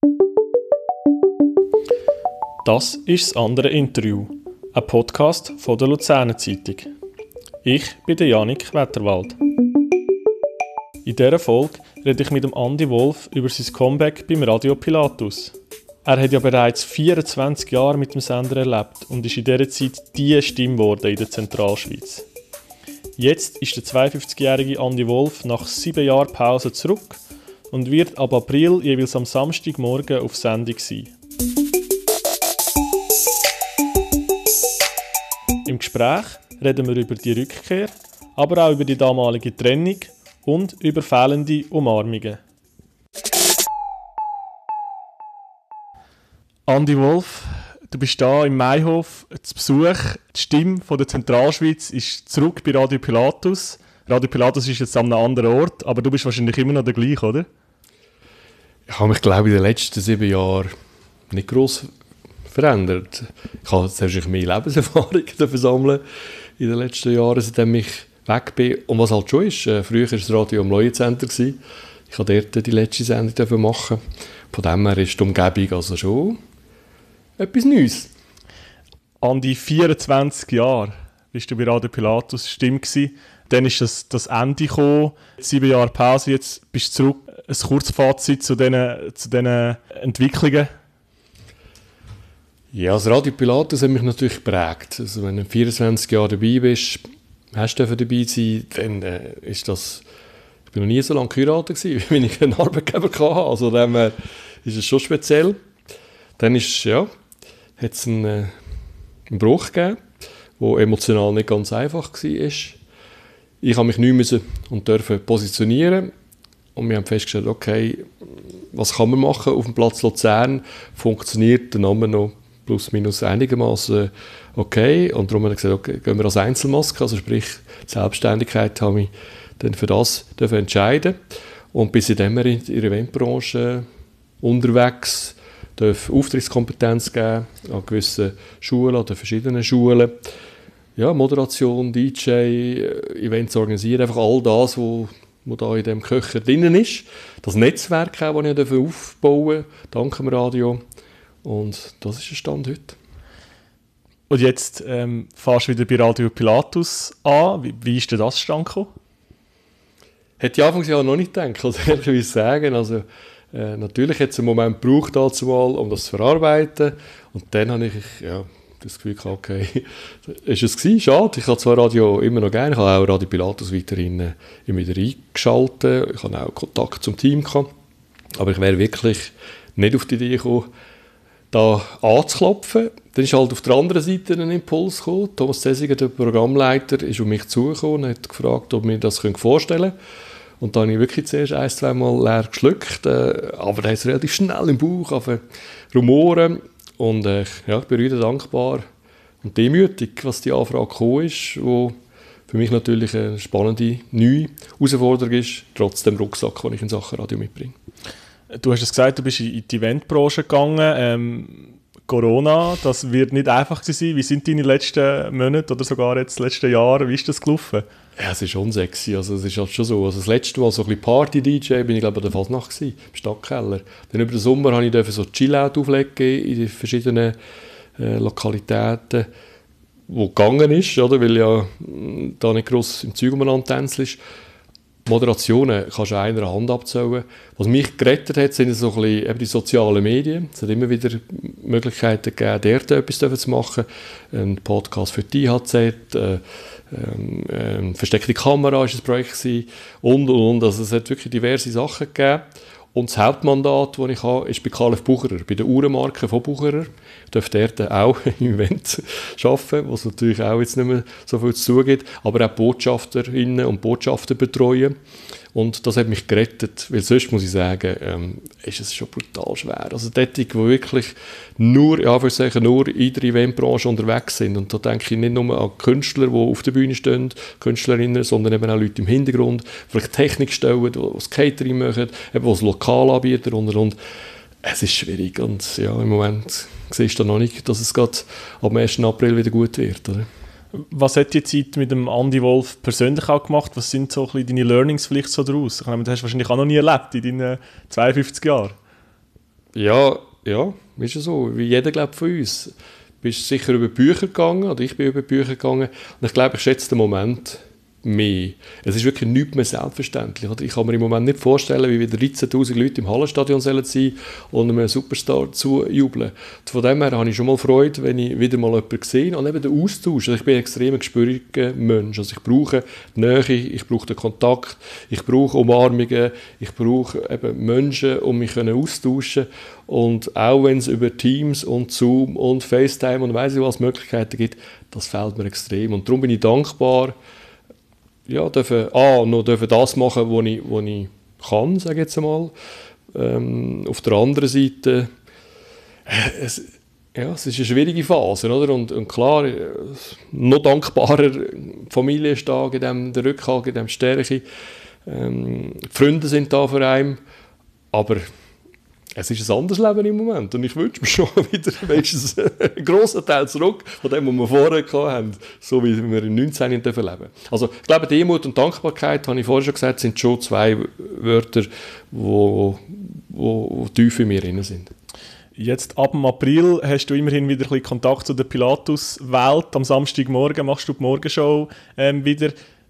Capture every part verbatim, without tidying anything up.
Das ist das andere Interview, ein Podcast von der Luzerner Zeitung. Ich bin der Janik Wetterwald. In dieser Folge rede ich mit dem Andi Wolf über sein Comeback beim Radio Pilatus. Er hat ja bereits vierundzwanzig Jahre mit dem Sender erlebt und ist in dieser Zeit die Stimme geworden in der Zentralschweiz. Jetzt ist der zweiundfünfzigjährige Andi Wolf nach sieben Jahren Pause zurück und wird ab April jeweils am Samstagmorgen auf Sendung sein. Im Gespräch reden wir über die Rückkehr, aber auch über die damalige Trennung und über fehlende Umarmungen. Andi Wolf, du bist hier im Maihof zu Besuch. Die Stimme von der Zentralschweiz ist zurück bei Radio Pilatus. Radio Pilatus ist jetzt an einem anderen Ort, aber du bist wahrscheinlich immer noch der gleiche, oder? Ich habe mich, glaube ich, in den letzten sieben Jahren nicht gross verändert. Ich habe selbst mehr Lebenserfahrung sammeln in den letzten Jahren, seitdem ich weg bin. Und was halt schon ist, äh, früher war das Radio am Leuenzentrum. Ich durfte dort die letzte Sendung machen. Von dem her ist die Umgebung also schon etwas Neues. Andi, vierundzwanzig Jahre bist du bei Radio Pilatus Stimme gewesen. Dann ist das, das Ende gekommen. Sieben Jahre Pause, jetzt bist du zurück. Ein Kurzfazit zu diesen, zu diesen Entwicklungen. Ja, das Radio Pilatus hat mich natürlich geprägt. Also wenn du vierundzwanzig Jahre dabei bist, hast du dabei sein, dann äh, ist das... Ich war noch nie so lange geheiratet, wie ich einen Arbeitgeber hatte. Also dem äh, ist es schon speziell. Dann ist, ja, hat es einen, äh, einen Bruch gegeben, der emotional nicht ganz einfach war. Ich habe mich nicht müssen und dürfen positionieren. Und wir haben festgestellt, okay, was kann man machen auf dem Platz Luzern? Funktioniert der Name noch plus minus einigermaßen okay. Und darum haben wir gesagt, okay, gehen wir als Einzelmaske, also sprich die Selbstständigkeit, habe ich dann für das dürfen entscheiden. Und bis in dem in der Eventbranche unterwegs, darf Auftrittskompetenz geben an gewissen Schulen, an verschiedenen Schulen. Ja, Moderation, D J, Events organisieren, einfach all das, was da in diesem Köcher drin ist. Das Netzwerk, das ich aufbauen durfte, dank dem Radio. Und das ist der Stand heute. Und jetzt ähm, fährst du wieder bei Radio Pilatus an. Wie, wie ist denn das Stand gekommen? Hätte ich anfangs ja noch nicht gedacht, also ehrlich sagen. Also, äh, natürlich hat es einen Moment gebraucht, dazu mal, um das zu verarbeiten. Und dann habe ich ja, das Gefühl gehabt, okay, ist es gewesen, schade. Ich habe zwar Radio immer noch gerne, ich habe auch Radio Pilatus weiterhin äh, immer wieder eingeschaltet. Ich habe auch Kontakt zum Team gehabt. Aber ich wäre wirklich nicht auf die Idee gekommen, da anzuklopfen. Dann ist halt auf der anderen Seite ein Impuls gekommen. Thomas Zesiger, der Programmleiter, ist auf mich zugekommen und hat gefragt, ob wir mir das vorstellen können. Und da habe ich wirklich zuerst ein, zwei Mal leer geschluckt. Äh, aber da ist es relativ schnell im Bauch auf Rumoren. Und äh, ja, ich bin wieder dankbar und demütig, was die Anfrage gekommen ist, wo für mich natürlich eine spannende, neue Herausforderung ist, trotz dem Rucksack, den ich in Sachen Radio mitbringe. Du hast es gesagt, du bist in die Eventbranche gegangen. Ähm, Corona, das wird nicht einfach sein. Wie sind deine letzten Monate oder sogar jetzt letzten Jahre? Wie ist das gelaufen? Ja, es ist schon sexy. Also, es ist halt schon so. Also, das letzte Mal so ein bisschen Party-D J bin ich glaube ich an der Fasnacht gewesen, im Stadtkeller. Dann über den Sommer habe ich so Chill-Out auflegen in den verschiedenen äh, Lokalitäten, wo gegangen ist, oder? Weil ja mh, da nicht gross im Zeug umeinander tänzelst. Moderationen kannst du einer Hand abzählen. Was mich gerettet hat, sind so ein bisschen eben die sozialen Medien. Es hat immer wieder Möglichkeiten gegeben, dort etwas zu machen. Ein Podcast für die I H Z, äh, ähm, versteckte Kamera war ein Projekt gewesen, und, und, und. Also es hat wirklich diverse Sachen gegeben. Und das Hauptmandat, das ich habe, ist bei K F Bucherer, bei der Uhrenmarke von Bucherer. Ich darf dort auch im Event arbeiten, was natürlich auch jetzt nicht mehr so viel zu tun gibt, aber auch Botschafterinnen und Botschafter betreuen. Und das hat mich gerettet, weil sonst muss ich sagen, ähm, ist es schon brutal schwer. Also dort, die wirklich nur, ja, ich sagen, nur in der Eventbranche unterwegs sind. Und da denke ich nicht nur an Künstler, die auf der Bühne stehen, Künstlerinnen, sondern eben auch Leute im Hintergrund, vielleicht Technik stellen, die das Catering machen, eben die das Lokal anbieten und, und. Es ist schwierig und ja, im Moment siehst du noch nicht, dass es gerade am ersten April wieder gut wird, oder? Was hat die Zeit mit dem Andi Wolf persönlich auch gemacht? Was sind so ein bisschen deine Learnings vielleicht so daraus? Ich meine, das hast du wahrscheinlich auch noch nie erlebt in deinen zweiundfünfzig Jahren. Ja, ja, ist ja so, wie jeder glaubt von uns. Du bist sicher über Bücher gegangen, oder ich bin über Bücher gegangen, und ich glaube, ich schätze den Moment mehr. Es ist wirklich nichts mehr selbstverständlich. Oder? Ich kann mir im Moment nicht vorstellen, wie wieder dreizehntausend Leute im Hallenstadion sein sollen und einem Superstar zujubeln. Von dem her habe ich schon mal Freude, wenn ich wieder mal jemanden sehe. Und eben den Austausch. Also ich bin ein extrem gespüriger Mensch. Also ich brauche die Nähe, ich brauche den Kontakt, ich brauche Umarmungen, ich brauche eben Menschen, um mich austauschen. Und auch wenn es über Teams und Zoom und FaceTime und weiss ich was Möglichkeiten gibt, das fehlt mir extrem. Und darum bin ich dankbar, ja, dürfen, ah, noch dürfen das machen, was ich, was ich kann, sage ich jetzt einmal. Ähm, auf der anderen Seite, äh, es, ja, es ist eine schwierige Phase, oder? Und, und klar, äh, noch dankbarer, die Familie ist da, in dem, der Rückhalt, in dem Stärke. Ähm, die Freunde sind da für einen, aber es ist ein anderes Leben im Moment und ich wünsche mir schon wieder wenigstens einen grossen Teil zurück von dem, was wir vorher hatten, so wie wir im neunzehn leben dürfen. Also ich glaube, Demut und Dankbarkeit, habe ich vorher schon gesagt, sind schon zwei Wörter, die wo, wo, wo tief in mir drin sind. Jetzt ab dem April hast du immerhin wieder ein bisschen Kontakt zu der Pilatus-Welt. Am Samstagmorgen machst du die Morgenshow ähm, wieder.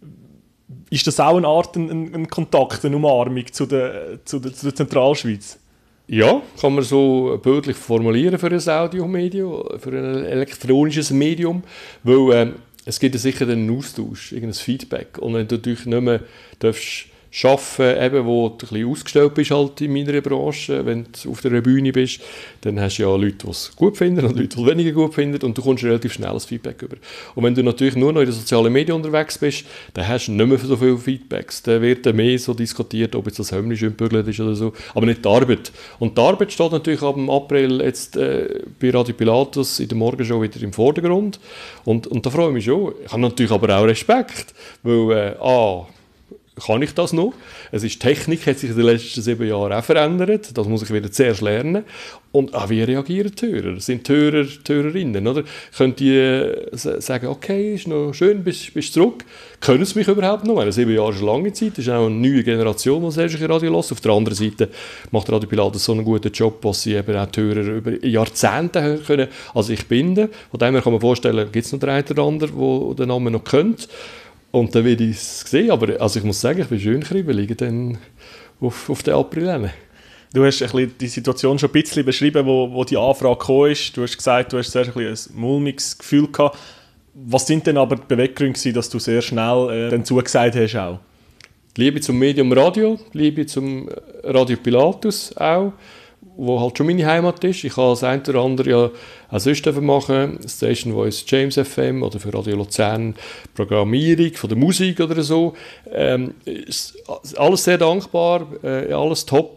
Ist das auch eine Art ein, ein Kontakt, eine Umarmung zu der, zu der, zu der Zentralschweiz? Ja, kann man so bildlich formulieren für ein Audiomedium, für ein elektronisches Medium, weil äh, es gibt ja sicher einen Austausch, irgendein Feedback. Und wenn du natürlich nicht mehr darfst arbeiten, eben, wo du ein bisschen ausgestellt bist halt in meiner Branche, wenn du auf der Bühne bist, dann hast du ja Leute, die es gut finden und Leute, die es weniger gut finden und du kommst relativ schnell das Feedback über. Und wenn du natürlich nur noch in den sozialen Medien unterwegs bist, dann hast du nicht mehr so viele Feedbacks. Dann wird dann mehr so diskutiert, ob jetzt das Hemd schön gebügelt ist oder so, aber nicht die Arbeit. Und die Arbeit steht natürlich ab dem April jetzt äh, bei Radio Pilatus in der Morgenshow wieder im Vordergrund und, und da freue ich mich schon. Ich habe natürlich aber auch Respekt, weil äh, ah, kann ich das noch? Es ist, die Technik hat sich in den letzten sieben Jahren auch verändert. Das muss ich wieder zuerst lernen. Und auch wie reagieren die Hörer? Sind die Hörer, die Hörerinnen? Oder? Können die äh, sagen, okay, ist noch schön, bist, bist zurück? Können sie mich überhaupt noch? Meine, sieben Jahre ist eine lange Zeit. Das ist auch eine neue Generation, die selbst Radio hört. Auf der anderen Seite macht Radio Pilatus so einen guten Job, dass sie eben auch die Hörer über Jahrzehnte hören können. Also ich bin. Von dem her kann man vorstellen, gibt es noch den einen oder anderen, der den Namen noch kennt. Und dann werde ich es sehen, aber also ich muss sagen, ich bin schön kribbelig dann auf, auf den April. Du hast ein bisschen die Situation schon ein bisschen beschrieben, wo, wo die Anfrage gekommen ist. Du hast gesagt, du hast sehr ein, ein mulmiges Gefühl gehabt. Was sind denn aber die Beweggründe, dass du sehr schnell äh, dann zugesagt hast auch? Die Liebe zum Medium Radio, die Liebe zum Radio Pilatus auch, wo halt schon meine Heimat ist. Ich habe das eine oder andere ja auch sonst machen, Station Voice James F M oder für Radio Luzern Programmierung von der Musik oder so. Ähm, ist alles sehr dankbar, äh, alles top.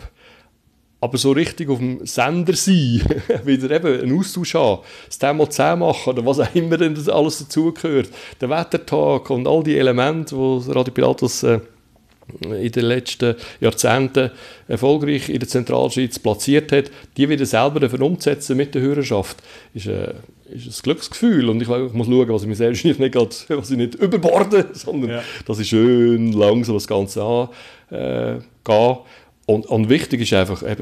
Aber so richtig auf dem Sender sein, wieder eben einen Austausch haben, das Thema zehn machen oder was auch immer denn das alles dazugehört, der Wettertag und all die Elemente, die Radio Pilatus äh, in den letzten Jahrzehnten erfolgreich in der Zentralschweiz platziert hat, die wieder selber umzusetzen mit der Hörerschaft, ist, äh, ist ein Glücksgefühl. Und ich, ich muss schauen, was ich mir selbst nicht, grad, was ich nicht überborde, sondern ja. dass ich schön langsam das Ganze angehe. Äh, und, und wichtig ist einfach, eben,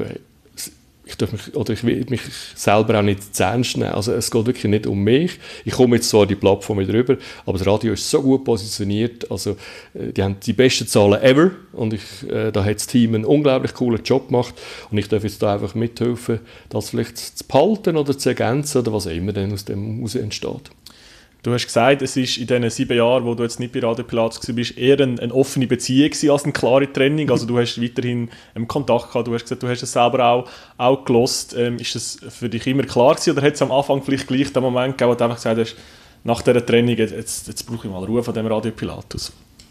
ich darf mich, oder ich will mich selber auch nicht zu ernst nehmen. Also es geht wirklich nicht um mich. Ich komme jetzt zwar die Plattform wieder rüber, aber das Radio ist so gut positioniert. Also die haben die besten Zahlen ever und ich, äh, da hat das Team einen unglaublich coolen Job gemacht und ich darf jetzt da einfach mithelfen, das vielleicht zu behalten oder zu ergänzen oder was auch immer dann aus dem heraus entsteht. Du hast gesagt, es ist in diesen sieben Jahren, wo du jetzt nicht bei Radio Pilatus warst, eher eine, eine offene Beziehung als eine klare Trennung. Also du hast weiterhin einen Kontakt gehabt, du hast gesagt, du hast es selber auch, auch gelost. Ähm, ist das für dich immer klar gewesen oder hat es am Anfang vielleicht gleich den Moment gegeben, wo du einfach gesagt hast, nach dieser Trennung, jetzt, jetzt brauche ich mal Ruhe von dem Radio Pilatus?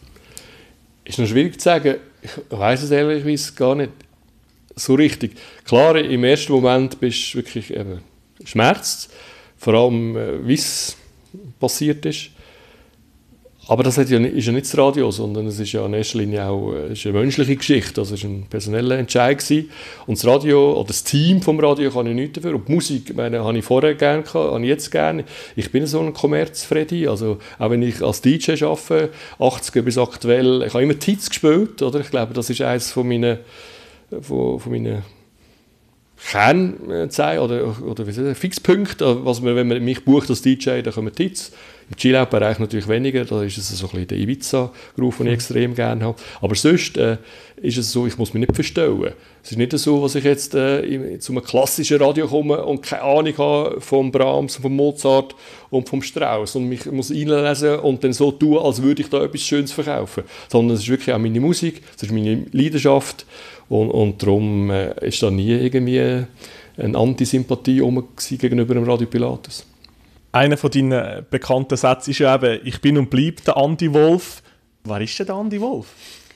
Ist noch schwierig zu sagen. Ich weiss es ehrlicherweise gar nicht so richtig. Klar, im ersten Moment bist du wirklich eben schmerzt, vor allem äh, wie es passiert ist. Aber das hat ja nicht, ist ja nicht das Radio, sondern es ist ja in erster Linie auch ist eine menschliche Geschichte. Also es war ein personeller Entscheid gewesen. Und das Radio oder das Team vom Radio kann ich nichts dafür. Und die Musik, meine, habe ich vorher gerne gehabt, habe ich jetzt gerne. Ich bin so ein Kommerz-Freddy. Also auch wenn ich als D J arbeite, achtziger bis aktuell, ich habe immer die Hits gespielt. Oder? Ich glaube, das ist eines von meinen, von, von meinen Kernzeit oder, oder wie soll ich, Fixpunkte, was man, wenn man mich bucht als D J, dann kommen die Hits. Im Chill-Out-Bereich natürlich weniger, da ist es so ein bisschen der Ibiza-Groove, den ich extrem gerne habe. Aber sonst äh, ist es so, ich muss mich nicht verstellen. Es ist nicht so, dass ich jetzt äh, zu einem klassischen Radio komme und keine Ahnung habe vom Brahms, vom Mozart und vom Strauss und mich muss einlesen und dann so tun, als würde ich da etwas Schönes verkaufen. Sondern es ist wirklich auch meine Musik, es ist meine Leidenschaft und, und darum äh, ist da nie irgendwie eine Antisympathie gegenüber dem Radio Pilatus. Einer von deinen bekannten Sätzen ist ja eben, ich bin und bleibe der Andi Wolf. Wer ist denn der Andi Wolf?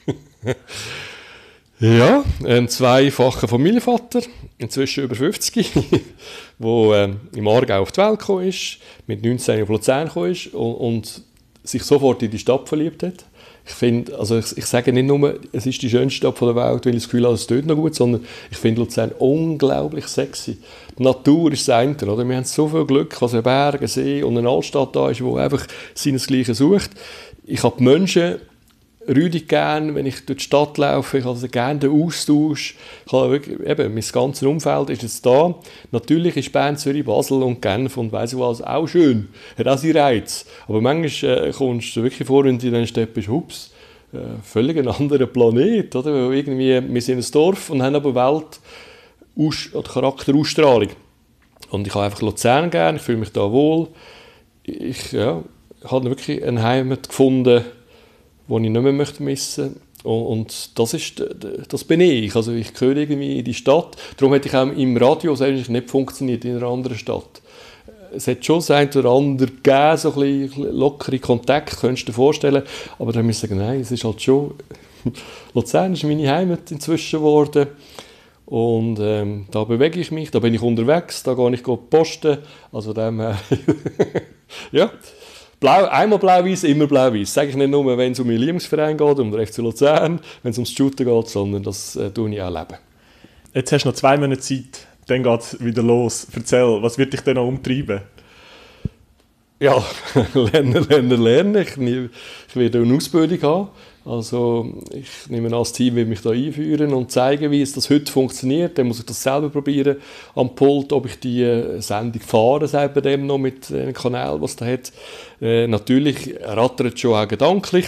Ja, ein zweifacher Familienvater, inzwischen über fünfzig, der ähm, im Aargau auf die Welt gekommen ist, mit neunzehn auf Luzern gekommen ist und, und sich sofort in die Stadt verliebt hat. Ich finde, also ich, ich sage nicht nur, es ist die schönste Stadt der Welt, weil ich das Gefühl habe, es tut noch gut, sondern ich finde Luzern unglaublich sexy. Die Natur ist das eine, oder? Wir haben so viel Glück, dass ein Berg, ein See und eine Altstadt da ist, die einfach seinesgleichen sucht. Ich habe die Menschen rüdig gern, wenn ich durch die Stadt laufe, ich habe also gerne den Austausch. Ich habe wirklich, eben, mein ganzes Umfeld ist jetzt da. Natürlich ist Bern, Zürich, Basel und Genf und weiss ich was auch schön, hat auch seinen Reiz. Aber manchmal äh, kommst du wirklich vor, wenn du in diesen Städten bist, hups, äh, völlig ein anderer Planet, oder? Weil irgendwie, wir sind ein Dorf und haben aber Welt- oder Charakterausstrahlung. Und ich habe einfach Luzern gern, ich fühle mich da wohl. Ich ja, habe wirklich eine Heimat gefunden, die ich nicht mehr missen möchte. Und das, ist, das bin ich. Also ich gehöre irgendwie in die Stadt. Darum hätte ich auch im Radio eigentlich nicht funktioniert in einer anderen Stadt. Es hat schon das eine oder andere gegeben, so ein bisschen lockere Kontakte, könntest du dir vorstellen. Aber dann müssen ich sagen, nein, es ist halt schon... Luzern ist meine Heimat inzwischen geworden. Und ähm, da bewege ich mich, da bin ich unterwegs, da gehe ich posten. Also dem her... ja... Blau, einmal blau-weiß, immer blau-weiß. Sage ich nicht nur, wenn es um meinen Lieblingsverein geht, um den F C Luzern, wenn es ums Shooten geht, sondern das äh, tue ich auch leben. Jetzt hast du noch zwei Monate Zeit, dann geht es wieder los. Erzähl, was wird dich denn noch umtreiben? Ja, lernen, lernen, lernen. Ich, ich werde eine Ausbildung haben. Also ich nehme an, das Team wird mich da einführen und zeigen, wie es das heute funktioniert. Dann muss ich das selber probieren am Pult, ob ich die Sendung fahre, selber dem noch mit einem Kanal, was da hat. Äh, natürlich rattert es schon auch gedanklich,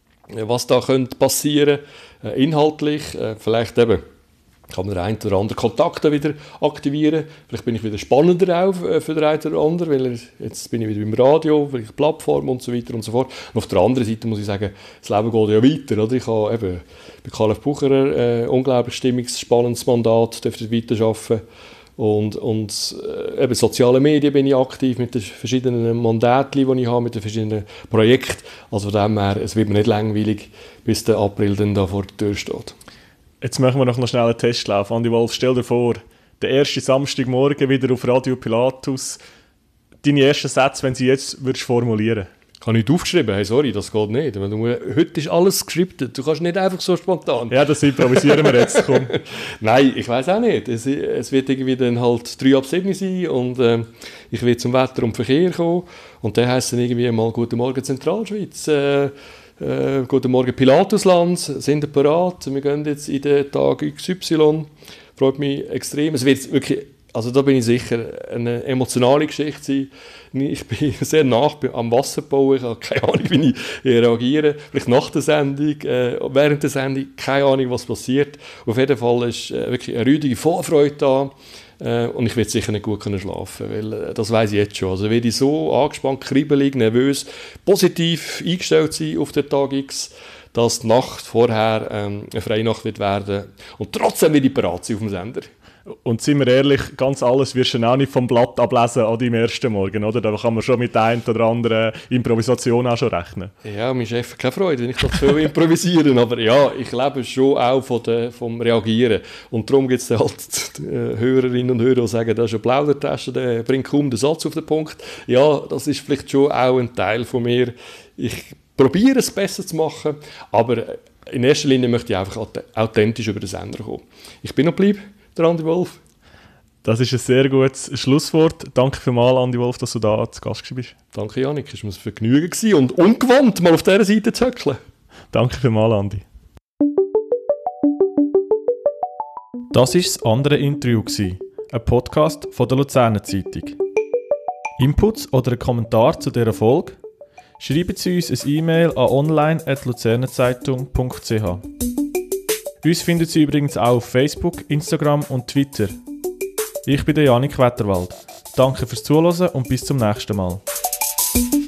was da könnte passieren, äh, inhaltlich, äh, vielleicht eben. Kann man den einen oder anderen Kontakt wieder aktivieren. Vielleicht bin ich wieder spannender auch für den einen oder anderen, weil jetzt bin ich wieder im Radio, vielleicht Plattform und so weiter und so fort. Und auf der anderen Seite muss ich sagen, das Leben geht ja weiter. Oder? Ich habe eben bei Karl F. Bucherer ein unglaublich stimmungsspannendes Mandat, dürfte weiterarbeiten. Und, und äh, eben soziale Medien bin ich aktiv mit den verschiedenen Mandaten, die ich habe, mit den verschiedenen Projekten. Also von dem her, es wird mir nicht langweilig, bis der April dann da vor der Tür steht. Jetzt machen wir noch schnell einen Testlauf. Andi Wolf, stell dir vor, der erste Samstagmorgen wieder auf Radio Pilatus. Deine ersten Sätze, wenn sie jetzt würdest formulieren. Ich habe nicht aufgeschrieben, hey, sorry, das geht nicht. Du, heute ist alles gescriptet, du kannst nicht einfach so spontan. Ja, das improvisieren wir jetzt, komm. Nein, ich weiß auch nicht. Es, es wird irgendwie dann halt drei ab sieben sein und äh, ich werde zum Wetter und Verkehr kommen und dann heisst es dann irgendwie mal «Guten Morgen Zentralschweiz». Äh, Äh, guten Morgen Pilatusland, sind ihr bereit? Wir gehen jetzt in den Tag X Y. Freut mich extrem. Es wird wirklich, also da bin ich sicher, eine emotionale Geschichte sein. Ich bin sehr nah am Wasserbau, ich habe keine Ahnung, wie ich reagiere. Vielleicht nach der Sendung, äh, während der Sendung, keine Ahnung, was passiert. Auf jeden Fall ist äh, wirklich eine rüdige Vorfreude da. Äh, und ich werde sicher nicht gut können schlafen, weil äh, das weiss ich jetzt schon. Also werde ich so angespannt, kribbelig, nervös, positiv eingestellt sein auf den Tag X, dass die Nacht vorher ähm, eine Freinacht wird werden und trotzdem werde ich bereit sein auf dem Sender. Und sind wir ehrlich, ganz alles wirst du auch nicht vom Blatt ablesen an deinem ersten Morgen, oder? Da kann man schon mit der einen oder anderen Improvisation auch schon rechnen. Ja, mein Chef hat keine Freude, wenn ich das viel improvisieren, aber ja, ich lebe schon auch von der, vom Reagieren. Und darum gibt es halt äh, Hörerinnen und Hörer, die sagen, das ist eine Plaudertasche, der bringt kaum den Satz auf den Punkt. Ja, das ist vielleicht schon auch ein Teil von mir. Ich probiere es besser zu machen, aber in erster Linie möchte ich einfach authentisch über den Sender kommen. Ich bin noch geblieben. Der Andi Wolf. Das ist ein sehr gutes Schlusswort. Danke vielmals, Andi Wolf, dass du da zu Gast bist. Danke, Janik. Es war mir ein Vergnügen und ungewohnt, mal auf dieser Seite zu hückeln. Danke vielmals, Andi. Das war das andere Interview, ein Podcast von der Luzerner Zeitung. Inputs oder ein Kommentar zu dieser Folge? Schreiben Sie uns ein E-Mail an online at luzernerzeitung punkt c h. Uns finden Sie übrigens auch auf Facebook, Instagram und Twitter. Ich bin der Janik Wetterwald. Danke fürs Zuhören und bis zum nächsten Mal.